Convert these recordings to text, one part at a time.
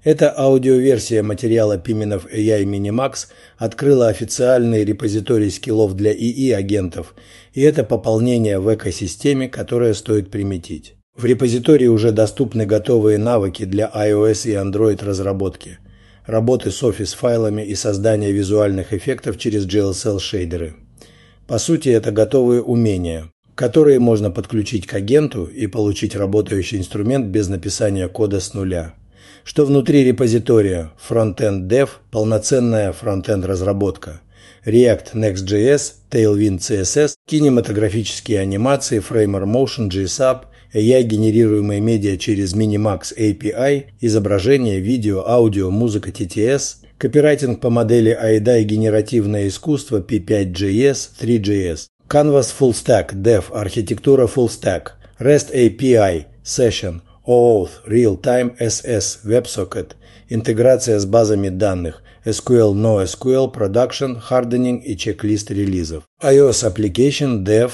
Эта аудиоверсия материала Piminov AI Minimax открыла официальный репозиторий скиллов для ИИ-агентов, и это пополнение в экосистеме, которое стоит приметить. В репозитории уже доступны готовые навыки для iOS и Android разработки, работы с Office-файлами и создания визуальных эффектов через GLSL-шейдеры. По сути, это готовые умения, которые можно подключить к агенту и получить работающий инструмент без написания кода с нуля. Что внутри репозитория Frontend Dev, полноценная фронтенд разработка, React Next.js, Tailwind CSS, кинематографические анимации, Framer Motion, GSAP, AI-генерируемые медиа через Minimax API, изображение, видео, аудио, музыка TTS, копирайтинг по модели AIDA и генеративное искусство P5.js, 3.js, Canvas Full Stack, Dev, архитектура Full Stack, REST API, Session, OAuth, Real-Time SS, WebSocket, интеграция с базами данных, SQL, NoSQL, Production, Hardening и чек-лист релизов. iOS Application, Dev,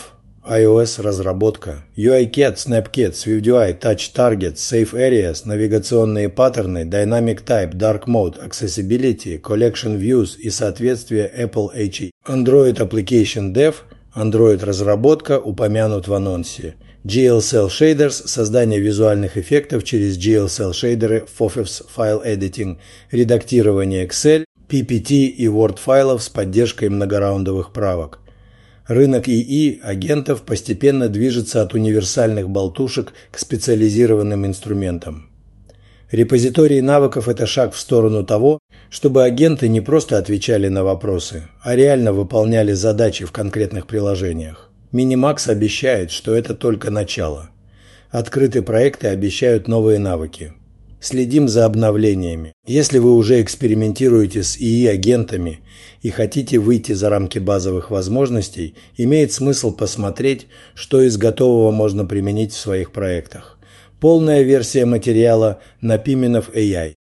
iOS разработка, UIKit, SnapKit, SwiftUI, Touch Target, Safe Areas, навигационные паттерны, Dynamic Type, Dark Mode, Accessibility, Collection Views и соответствие Apple HE. Android Application Dev, Android разработка упомянут в анонсе. GLSL Shaders – создание визуальных эффектов через GLSL шейдеры в Office File Editing, редактирование Excel, PPT и Word файлов с поддержкой многораундовых правок. Рынок ИИ агентов постепенно движется от универсальных болтушек к специализированным инструментам. Репозиторий навыков – это шаг в сторону того, чтобы агенты не просто отвечали на вопросы, а реально выполняли задачи в конкретных приложениях. Minimax обещает, что это только начало. Открытые проекты обещают новые навыки. Следим за обновлениями. Если вы уже экспериментируете с ИИ-агентами и хотите выйти за рамки базовых возможностей, имеет смысл посмотреть, что из готового можно применить в своих проектах. Полная версия материала на Piminov AI.